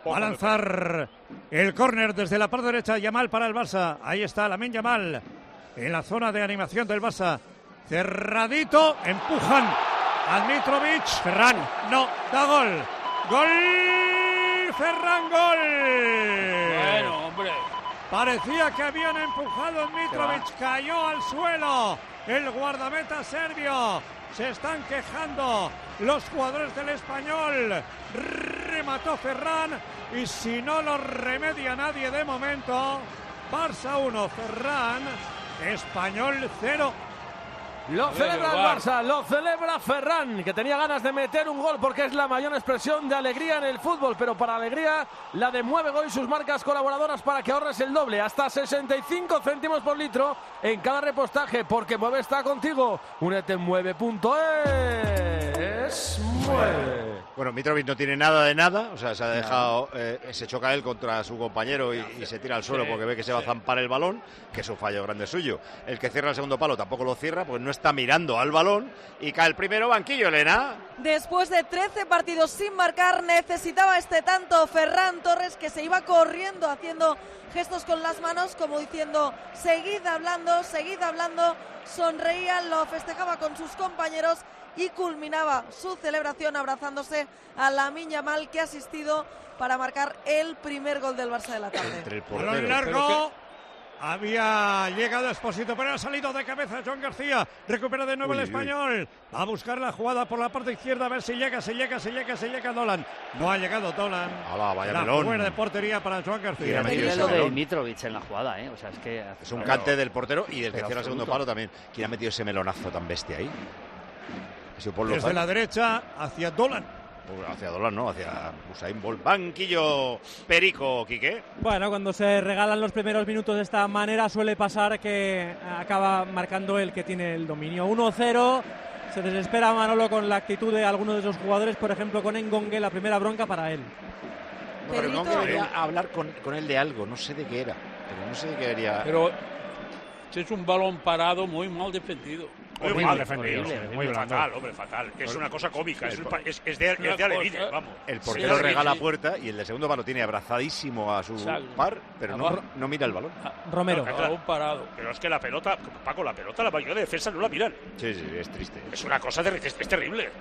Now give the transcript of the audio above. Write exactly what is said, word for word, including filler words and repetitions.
Va a lanzar el córner desde la parte derecha. Yamal para el Barça. Ahí está Lamine Yamal en la zona de animación del Barça. Cerradito. Empujan a Mitrovic. Ferran. No, da gol. Gol. Ferran, gol. Bueno, hombre. Parecía que habían empujado a Mitrovic. Cayó al suelo. El guardameta serbio. Se están quejando los jugadores del Español. Remató Ferran. Y si no lo remedia nadie de momento. Barça uno, Ferran. Español cero. Lo celebra el Barça, lo celebra Ferran, que tenía ganas de meter un gol porque es la mayor expresión de alegría en el fútbol, pero para alegría la de Mueve Gol y sus marcas colaboradoras para que ahorres el doble, hasta sesenta y cinco céntimos por litro en cada repostaje, porque Mueve está contigo. Únete en mueve punto es. Mueve. Bueno, Mitrovic no tiene nada de nada, o sea, se ha dejado, eh, se choca él contra su compañero y, y se tira al suelo porque ve que se va a zampar el balón, que es un fallo grande suyo. El que cierra el segundo palo tampoco lo cierra, pues no está mirando al balón y cae el primero. Banquillo, Elena. Después de trece partidos sin marcar, necesitaba este tanto Ferran Torres, que se iba corriendo haciendo gestos con las manos como diciendo seguid hablando, seguid hablando. Sonreía, lo festejaba con sus compañeros y culminaba su celebración abrazándose a Lamine Yamal, que ha asistido para marcar el primer gol del Barça de la tarde. Entre el Balón portero. largo. Había llegado Expósito, pero ha salido de cabeza Joan García. Recupera de nuevo Uy, el español. Va a buscar la jugada por la parte izquierda, a ver si llega, si llega, si llega, si llega Dolan. No ha llegado Dolan. Ala, vaya La melón. fuera de portería para Joan García. Mira, Hay metido ese lo de melón. Mitrovic en la jugada, ¿eh? O sea, es que... Es un cante del portero y del que Pero cierra el segundo absoluto. palo también. ¿Quién ha metido ese melonazo tan bestia ahí? Ha sido Paul Desde Lozano. la derecha hacia Dolan. Hacia Dolan, no, hacia Usain Bolt. Banquillo, Perico, Quique. Bueno, cuando se regalan los primeros minutos de esta manera suele pasar que acaba marcando el que tiene el dominio. uno cero, se desespera Manolo con la actitud de algunos de esos jugadores, por ejemplo con Engongue, la primera bronca para él. Pero no Pedrito. quería hablar con, con él de algo, no sé de qué era. Pero no sé de qué quería. Pero es un balón parado muy mal defendido. Muy Horrible, mal defendido, horrible, sí, muy blando. fatal, hombre, fatal. Es una cosa cómica, es, El- un pa- es, es de, es de alevine, vamos. El portero Sí, regala sí. puerta y el de segundo palo tiene abrazadísimo a su Exacto. par, pero no, Abajo. no mira el balón. Romero. Claro, Balón parado. Pero es que la pelota, Paco, la pelota, la mayoría de defensa no la miran. Sí, sí, es triste. Es una cosa, de, es, es terrible.